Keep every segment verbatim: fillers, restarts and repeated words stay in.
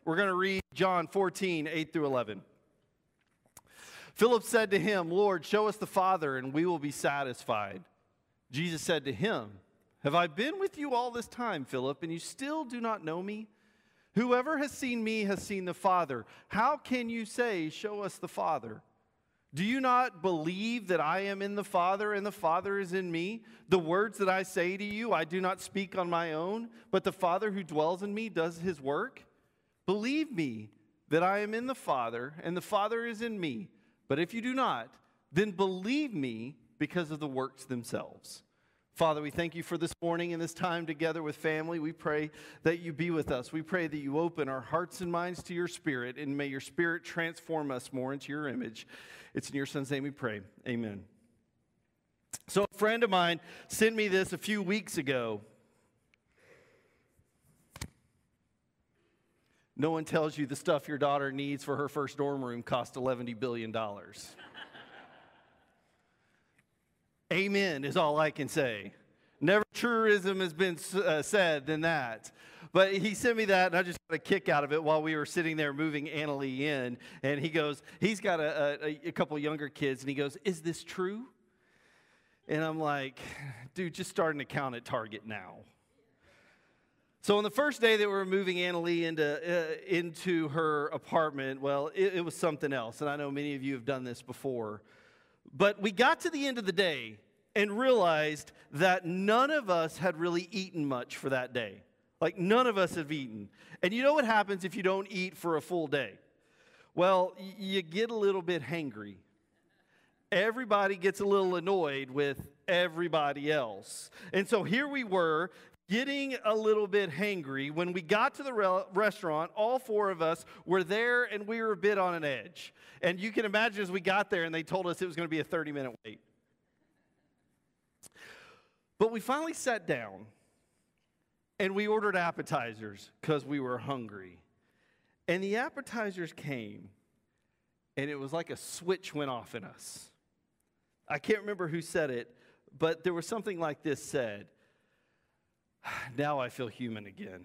We're going to read John fourteen, eight through eleven. Philip said to him, Lord, show us the Father, and we will be satisfied. Jesus said to him, have I been with you all this time, Philip, and you still do not know me? Whoever has seen me has seen the Father. How can you say, show us the Father? Do you not believe that I am in the Father and the Father is in me? The words that I say to you, I do not speak on my own, but the Father who dwells in me does his work. Believe me that I am in the Father and the Father is in me. But if you do not, then believe me because of the works themselves. Father, we thank you for this morning and this time together with family. We pray that you be with us. We pray that you open our hearts and minds to your Spirit, and may your Spirit transform us more into your image. It's in your Son's name we pray. Amen. So a friend of mine sent me this a few weeks ago. No one tells you the stuff your daughter needs for her first dorm room cost eleven billion dollars. Amen is all I can say. Never truism has been uh, said than that. But he sent me that, and I just got a kick out of it while we were sitting there moving Annalee in. And he goes, he's got a, a, a couple younger kids, and he goes, is this true? And I'm like, dude, just start an account at Target now. So on the first day that we were moving Annalee into, uh, into her apartment, well, it, it was something else. And I know many of you have done this before. But we got to the end of the day and realized that none of us had really eaten much for that day. Like, none of us have eaten. And you know what happens if you don't eat for a full day? Well, y- you get a little bit hangry. Everybody gets a little annoyed with everybody else. And so here we were, getting a little bit hangry. When we got to the re- restaurant, all four of us were there, and we were a bit on an edge. And you can imagine as we got there, and they told us it was going to be a thirty-minute wait. But we finally sat down, and we ordered appetizers because we were hungry. And the appetizers came, and it was like a switch went off in us. I can't remember who said it, but there was something like this said, now I feel human again.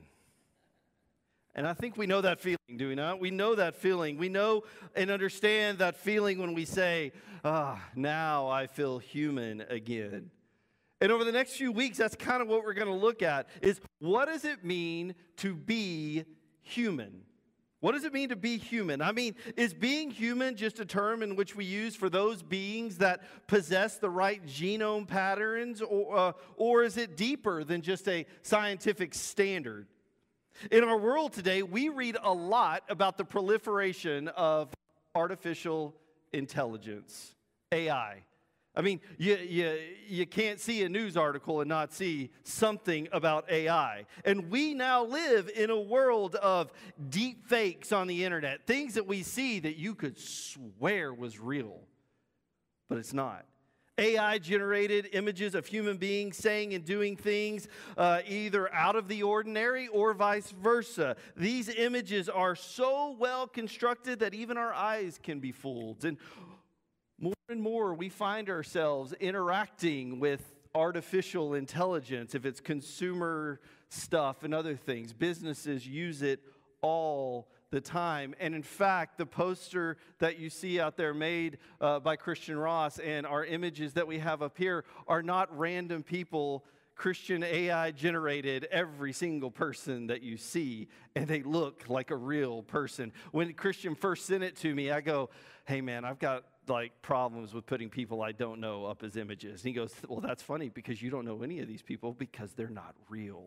And I think we know that feeling, do we not? We know that feeling. We know and understand that feeling when we say, ah, now I feel human again. And over the next few weeks, that's kind of what we're going to look at, is what does it mean to be human? What does it mean to be human? I mean, is being human just a term in which we use for those beings that possess the right genome patterns, or, uh, or is it deeper than just a scientific standard? In our world today, we read a lot about the proliferation of artificial intelligence, A I. I mean, you, you, you can't see a news article and not see something about A I. And we now live in a world of deep fakes on the internet, things that we see that you could swear was real, but it's not. A I-generated images of human beings saying and doing things uh, either out of the ordinary or vice versa. These images are so well constructed that even our eyes can be fooled. And more and more, we find ourselves interacting with artificial intelligence, if it's consumer stuff and other things. Businesses use it all the time. And in fact, the poster that you see out there made uh, by Christian Ross and our images that we have up here are not random people. Christian A I generated every single person that you see, and they look like a real person. When Christian first sent it to me, I go, hey man, I've got like problems with putting people I don't know up as images. And he goes, well, that's funny because you don't know any of these people because they're not real.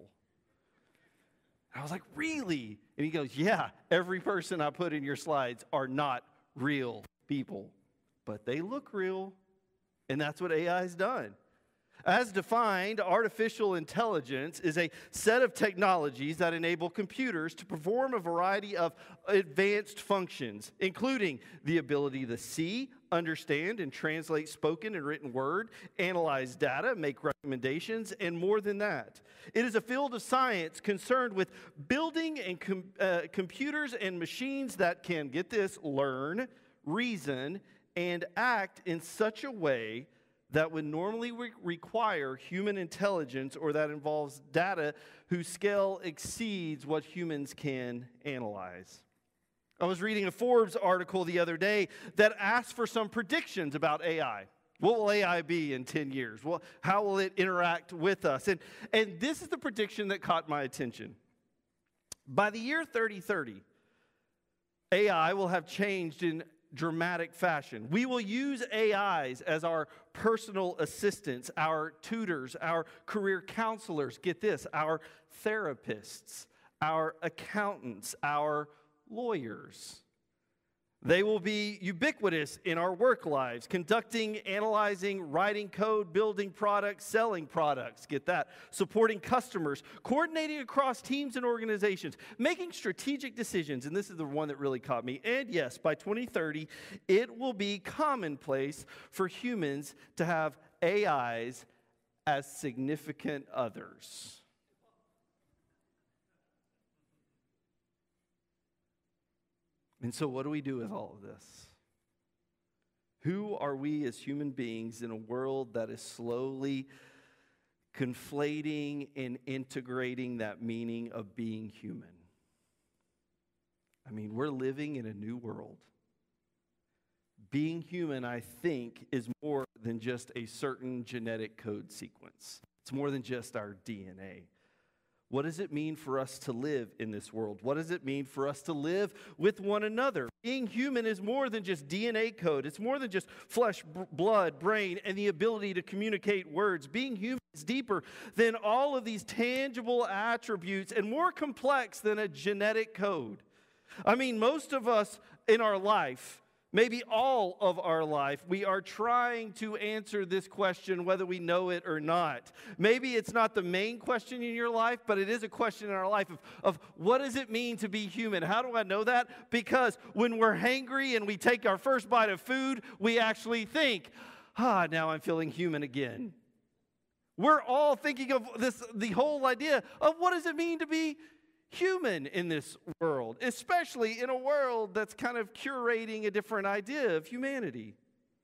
And I was like, really? And he goes, yeah, every person I put in your slides are not real people, but they look real. And that's what A I's done. As defined, artificial intelligence is a set of technologies that enable computers to perform a variety of advanced functions, including the ability to see, understand, and translate spoken and written word, analyze data, make recommendations, and more than that. It is a field of science concerned with building and com- uh, computers and machines that can, get this, learn, reason, and act in such a way that would normally re- require human intelligence or that involves data whose scale exceeds what humans can analyze. I was reading a Forbes article the other day that asked for some predictions about A I. What will A I be in ten years? Well, how will it interact with us? And, and this is the prediction that caught my attention. By the year thirty thirty, A I will have changed in dramatic fashion. We will use A Is as our personal assistants, our tutors, our career counselors, get this, our therapists, our accountants, our lawyers. They will be ubiquitous in our work lives, conducting, analyzing, writing code, building products, selling products, get that, supporting customers, coordinating across teams and organizations, making strategic decisions, and this is the one that really caught me. And yes, by twenty thirty, it will be commonplace for humans to have A Is as significant others. And so what do we do with all of this? Who are we as human beings in a world that is slowly conflating and integrating that meaning of being human? I mean, we're living in a new world. Being human, I think, is more than just a certain genetic code sequence. It's more than just our D N A. What does it mean for us to live in this world? What does it mean for us to live with one another? Being human is more than just D N A code. It's more than just flesh, b- blood, brain, and the ability to communicate words. Being human is deeper than all of these tangible attributes and more complex than a genetic code. I mean, most of us in our life, maybe all of our life, we are trying to answer this question whether we know it or not. Maybe it's not the main question in your life, but it is a question in our life of, of what does it mean to be human? How do I know that? Because when we're hangry and we take our first bite of food, we actually think, ah, now I'm feeling human again. We're all thinking of this, the whole idea of what does it mean to be human in this world, especially in a world that's kind of curating a different idea of humanity.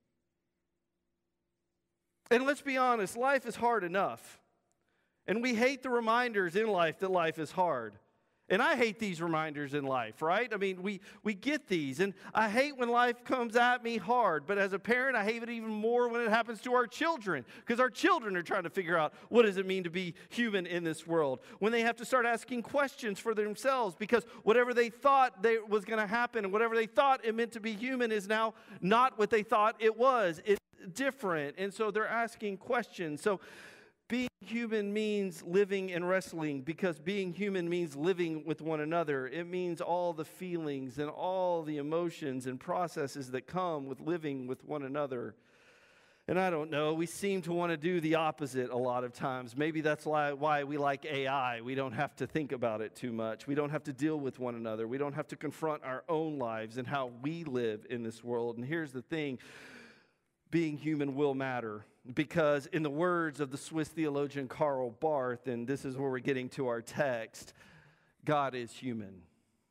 And let's be honest, life is hard enough. And we hate the reminders in life that life is hard. And I hate these reminders in life, right? I mean, we, we get these. And I hate when life comes at me hard. But as a parent, I hate it even more when it happens to our children. Because our children are trying to figure out what does it mean to be human in this world. When they have to start asking questions for themselves. Because whatever they thought they, was going to happen and whatever they thought it meant to be human is now not what they thought it was. It's different. And so they're asking questions. So being human means living and wrestling, because being human means living with one another. It means all the feelings and all the emotions and processes that come with living with one another. And I don't know, we seem to want to do the opposite a lot of times. Maybe that's why, why we like A I. We don't have to think about it too much. We don't have to deal with one another. We don't have to confront our own lives and how we live in this world. And here's the thing. Being human will matter, because in the words of the Swiss theologian Karl Barth, and this is where we're getting to our text, God is human.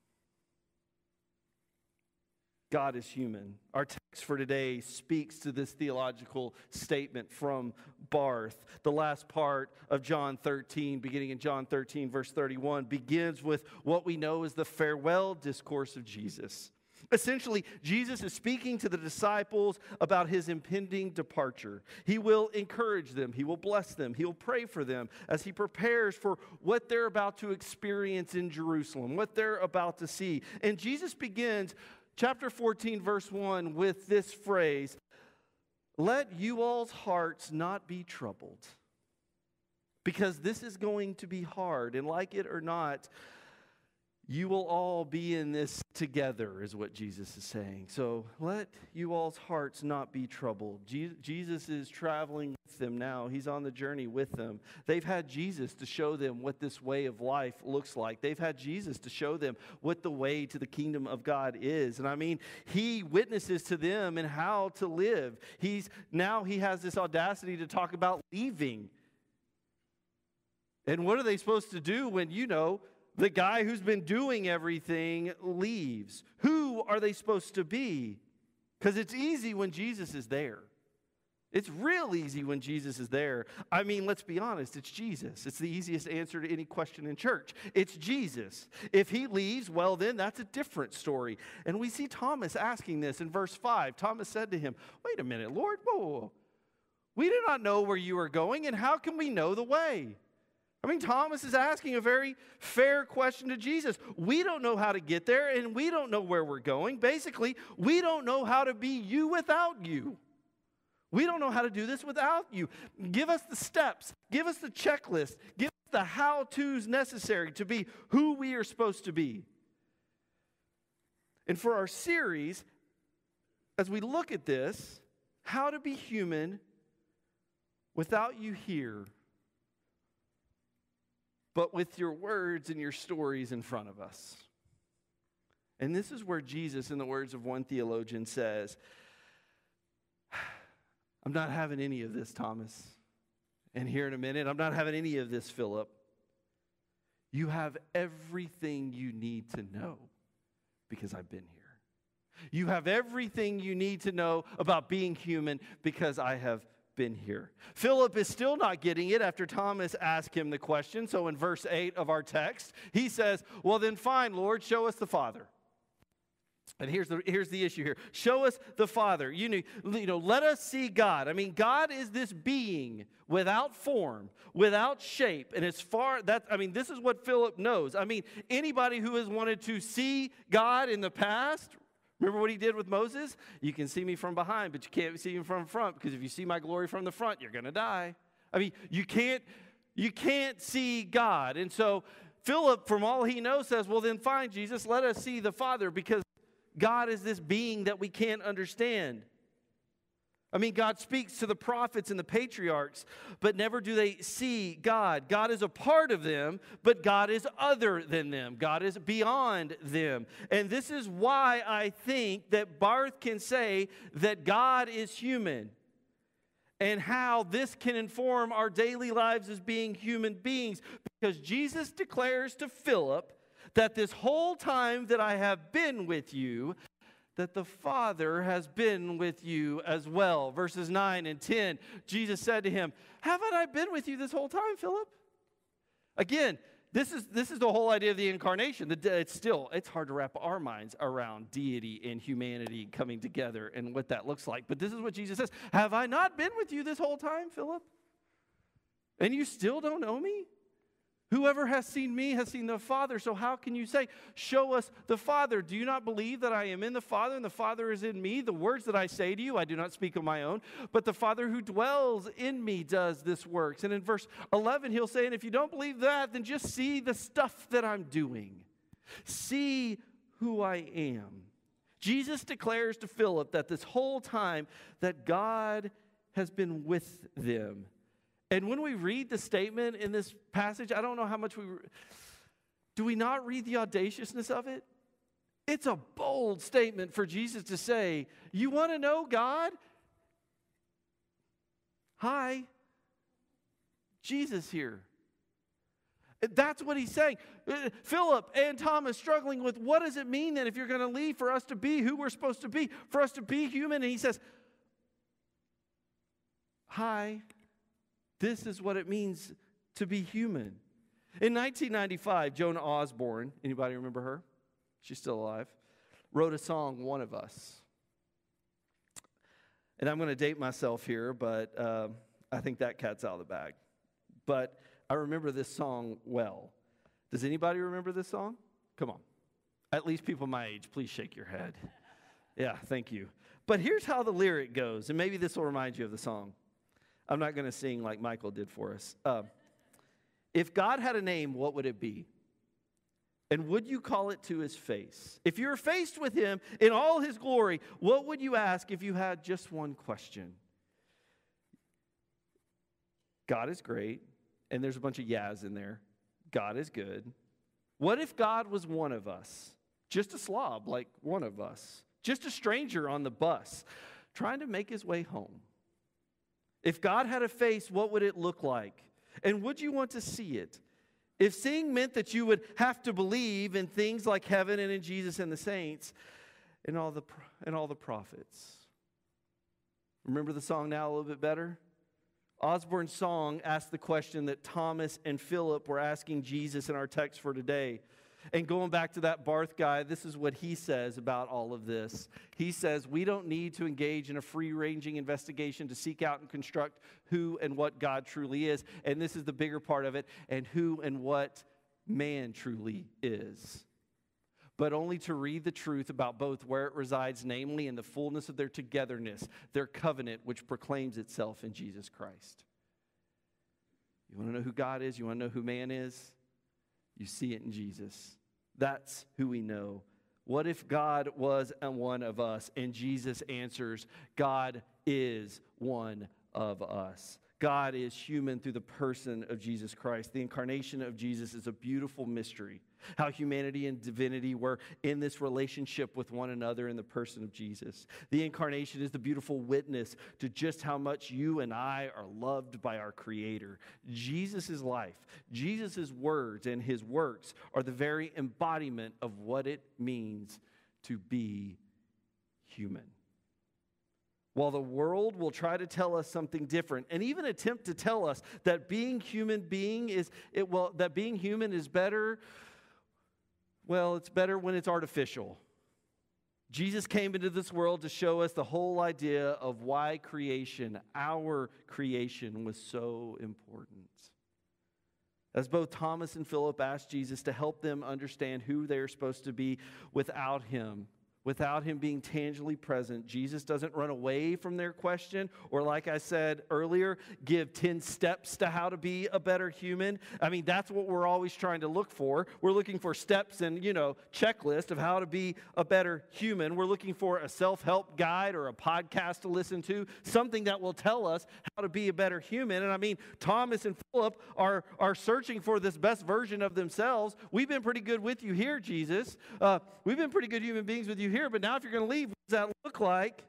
God is human. Our text for today speaks to this theological statement from Barth. The last part of John thirteen, beginning in John thirteen, verse thirty-one, begins with what we know as the farewell discourse of Jesus. Essentially, Jesus is speaking to the disciples about his impending departure. He will encourage them. He will bless them. He will pray for them as he prepares for what they're about to experience in Jerusalem, what they're about to see. And Jesus begins chapter fourteen, verse one, with this phrase, "Let you all's hearts not be troubled." Because this is going to be hard, and like it or not, you will all be in this together, is what Jesus is saying. So let you all's hearts not be troubled. Je- Jesus is traveling with them now. He's on the journey with them. They've had Jesus to show them what this way of life looks like. They've had Jesus to show them what the way to the kingdom of God is. And I mean, he witnesses to them and how to live. He's now he has this audacity to talk about leaving. And what are they supposed to do when, you know, the guy who's been doing everything leaves? Who are they supposed to be? Because it's easy when Jesus is there. It's real easy when Jesus is there. I mean, let's be honest, it's Jesus. It's the easiest answer to any question in church. It's Jesus. If he leaves, well, then that's a different story. And we see Thomas asking this in verse five. Thomas said to him, wait a minute, Lord, whoa, whoa, whoa. We do not know where you are going, and how can we know the way? I mean, Thomas is asking a very fair question to Jesus. We don't know how to get there, and we don't know where we're going. Basically, we don't know how to be you without you. We don't know how to do this without you. Give us the steps. Give us the checklist. Give us the how-tos necessary to be who we are supposed to be. And for our series, as we look at this, how to be human without you here, but with your words and your stories in front of us. And this is where Jesus, in the words of one theologian, says, I'm not having any of this, Thomas. And here in a minute, I'm not having any of this, Philip. You have everything you need to know because I've been here. You have everything you need to know about being human because I have been here. Philip is still not getting it after Thomas asked him the question. So in verse eight of our text, he says, well then fine, Lord, show us the Father. And here's the, here's the issue here. Show us the Father. You know, you know, let us see God. I mean, God is this being without form, without shape. And as far that, I mean, this is what Philip knows. I mean, anybody who has wanted to see God in the past, remember what he did with Moses? You can see me from behind, but you can't see me from front, because if you see my glory from the front, you're going to die. I mean, you can't, you can't see God. And so Philip, from all he knows, says, well, then fine, Jesus, let us see the Father, because God is this being that we can't understand. I mean, God speaks to the prophets and the patriarchs, but never do they see God. God is a part of them, but God is other than them. God is beyond them. And this is why I think that Barth can say that God is human, and how this can inform our daily lives as being human beings. Because Jesus declares to Philip that this whole time that I have been with you, that the Father has been with you as well. Verses nine and ten, Jesus said to him, haven't I been with you this whole time, Philip? Again, this is, this is the whole idea of the incarnation. It's still, it's hard to wrap our minds around deity and humanity coming together and what that looks like. But this is what Jesus says. Have I not been with you this whole time, Philip? And you still don't know me? Whoever has seen me has seen the Father. So how can you say, show us the Father? Do you not believe that I am in the Father and the Father is in me? The words that I say to you, I do not speak of my own, but the Father who dwells in me does this works. And in verse eleven, he'll say, and if you don't believe that, then just see the stuff that I'm doing. See who I am. Jesus declares to Philip that this whole time that God has been with them. And when we read the statement in this passage, I don't know how much we, do we not read the audaciousness of it? It's a bold statement for Jesus to say, you want to know God? Hi, Jesus here. That's what he's saying. Philip and Thomas struggling with, what does it mean then if you're going to leave for us to be who we're supposed to be, for us to be human? And he says, hi, this is what it means to be human. In nineteen ninety-five, Joan Osborne, anybody remember her? She's still alive, wrote a song, One of Us. And I'm going to date myself here, but uh, I think that cat's out of the bag. But I remember this song well. Does anybody remember this song? Come on. At least people my age, please shake your head. Yeah, thank you. But here's how the lyric goes, and maybe this will remind you of the song. I'm not going to sing like Michael did for us. Uh, if God had a name, what would it be? And would you call it to his face? If you're faced with him in all his glory, what would you ask if you had just one question? God is great, and there's a bunch of yeahs in there. God is good. What if God was one of us? Just a slob like one of us. Just a stranger on the bus trying to make his way home. If God had a face, what would it look like? And would you want to see it? If seeing meant that you would have to believe in things like heaven and in Jesus and the saints and all the, and all the prophets. Remember the song now a little bit better? Osborne's song asked the question that Thomas and Philip were asking Jesus in our text for today. And going back to that Barth guy, this is what he says about all of this. He says, we don't need to engage in a free-ranging investigation to seek out and construct who and what God truly is. And this is the bigger part of it, and who and what man truly is. But only to read the truth about both where it resides, namely in the fullness of their togetherness, their covenant, which proclaims itself in Jesus Christ. You want to know who God is? You want to know who man is? You see it in Jesus. That's who we know. What if God was one of us? And Jesus answers, God is one of us. God is human through the person of Jesus Christ. The incarnation of Jesus is a beautiful mystery. How humanity and divinity were in this relationship with one another in the person of Jesus. The incarnation is the beautiful witness to just how much you and I are loved by our Creator. Jesus' life, Jesus' words, and his works are the very embodiment of what it means to be human. While the world will try to tell us something different, and even attempt to tell us that being human being is it well that being human is better. Well, it's better when it's artificial. Jesus came into this world to show us the whole idea of why creation, our creation, was so important. As both Thomas and Philip asked Jesus to help them understand who they are supposed to be without him. Without him being tangibly present, Jesus doesn't run away from their question or, like I said earlier, give ten steps to how to be a better human. I mean, that's what we're always trying to look for. We're looking for steps and, you know, checklist of how to be a better human. We're looking for a self-help guide or a podcast to listen to, something that will tell us how to be a better human. And I mean, Thomas and Philip are, are searching for this best version of themselves. We've been pretty good with you here, Jesus. Uh, we've been pretty good human beings with you here. Here, but now if you're going to leave, what does that look like?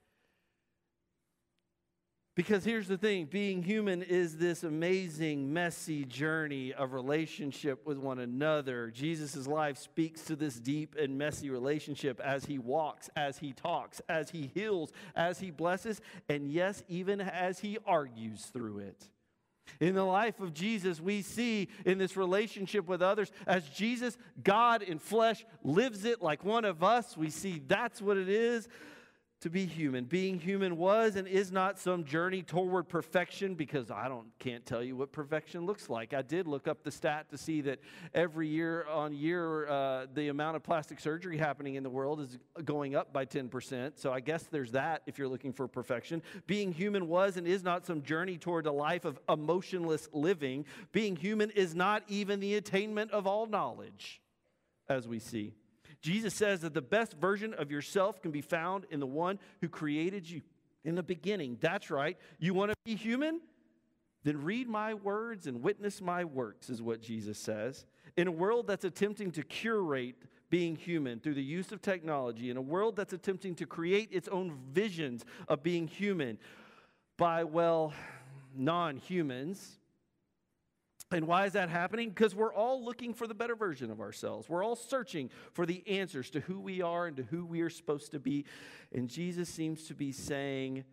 Because here's the thing, being human is this amazing, messy journey of relationship with one another. Jesus' life speaks to this deep and messy relationship as he walks, as he talks, as he heals, as he blesses, and yes, even as he argues through it. In the life of Jesus, we see in this relationship with others, as Jesus, God in flesh, lives it like one of us, we see that's what it is to be human. Being human was and is not some journey toward perfection, because I don't can't tell you what perfection looks like. I did look up the stat to see that every year on year, uh, the amount of plastic surgery happening in the world is going up by ten percent. So I guess there's that if you're looking for perfection. Being human was and is not some journey toward a life of emotionless living. Being human is not even the attainment of all knowledge, as we see. Jesus says that the best version of yourself can be found in the one who created you in the beginning. That's right. You want to be human? Then read my words and witness my works, is what Jesus says. In a world that's attempting to curate being human through the use of technology, in a world that's attempting to create its own visions of being human by, well, non-humans. And why is that happening? Because we're all looking for the better version of ourselves. We're all searching for the answers to who we are and to who we are supposed to be. And Jesus seems to be saying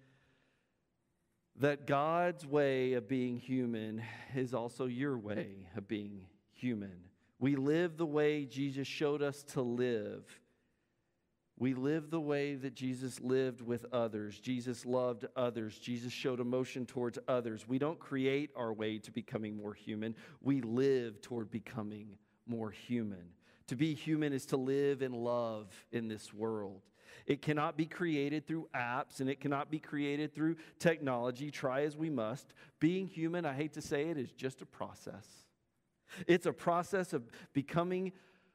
that God's way of being human is also your way of being human. We live the way Jesus showed us to live. We live the way that Jesus lived with others. Jesus loved others. Jesus showed emotion towards others. We don't create our way to becoming more human. We live toward becoming more human. To be human is to live in love in this world. It cannot be created through apps, and it cannot be created through technology. Try as we must. Being human, I hate to say it, is just a process. It's a process of becoming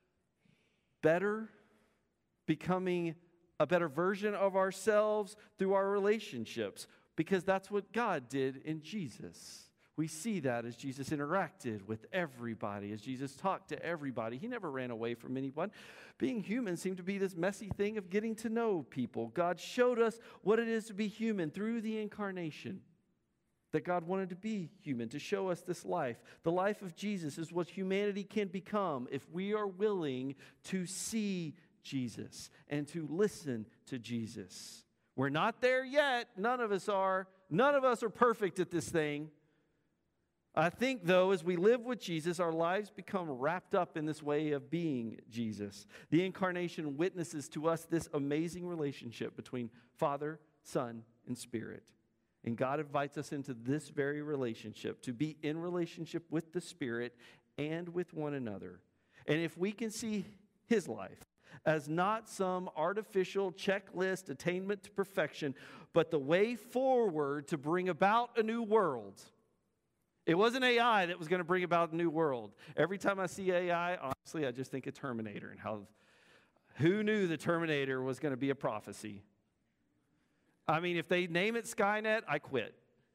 better, becoming a better version of ourselves through our relationships, because that's what God did in Jesus. We see that as Jesus interacted with everybody, as Jesus talked to everybody. He never ran away from anyone. Being human seemed to be this messy thing of getting to know people. God showed us what it is to be human through the incarnation, that God wanted to be human, to show us this life. The life of Jesus is what humanity can become if we are willing to see Jesus and to listen to Jesus. We're not there yet. None of us are. None of us are perfect at this thing. I think, though, as we live with Jesus, our lives become wrapped up in this way of being Jesus. The incarnation witnesses to us this amazing relationship between Father, Son, and Spirit. And God invites us into this very relationship, to be in relationship with the Spirit and with one another. And if we can see His life as not some artificial checklist attainment to perfection, but the way forward to bring about a new world. It wasn't A I that was going to bring about a new world. Every time I see A I, honestly, I just think of Terminator and how, who knew the Terminator was going to be a prophecy? I mean, if they name it Skynet, I quit.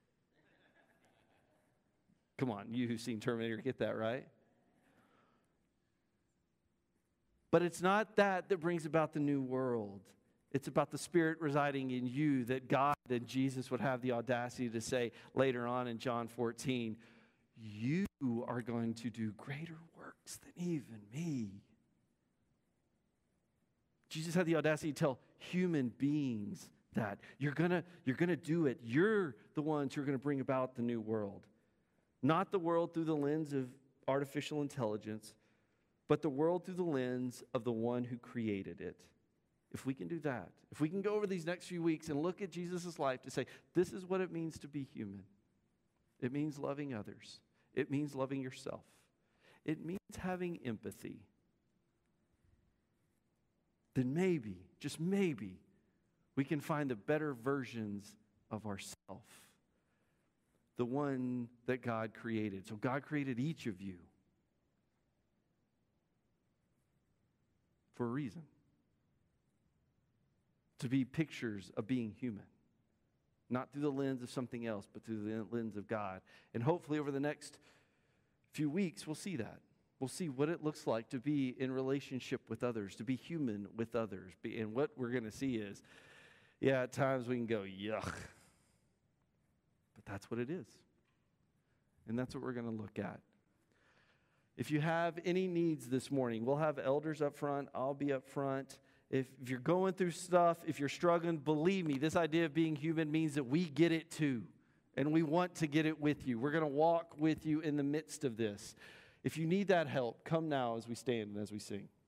Come on, you who've seen Terminator get that, right? But it's not that that brings about the new world. It's about the Spirit residing in you, that God and Jesus would have the audacity to say later on in John fourteen, you are going to do greater works than even me. Jesus had the audacity to tell human beings that. You're gonna, you're gonna do it. You're the ones who are going to bring about the new world. Not the world through the lens of artificial intelligence, but the world through the lens of the one who created it. If we can do that, if we can go over these next few weeks and look at Jesus' life to say, this is what it means to be human. It means loving others. It means loving yourself. It means having empathy. Then maybe, just maybe, we can find the better versions of ourselves. The one that God created. So God created each of you for a reason. To be pictures of being human. Not through the lens of something else, but through the lens of God. And hopefully over the next few weeks, we'll see that. We'll see what it looks like to be in relationship with others, to be human with others. And what we're going to see is, yeah, at times we can go, yuck. But that's what it is. And that's what we're going to look at. If you have any needs this morning, we'll have elders up front. I'll be up front. If, if you're going through stuff, if you're struggling, believe me, this idea of being human means that we get it too. And we want to get it with you. We're going to walk with you in the midst of this. If you need that help, come now as we stand and as we sing.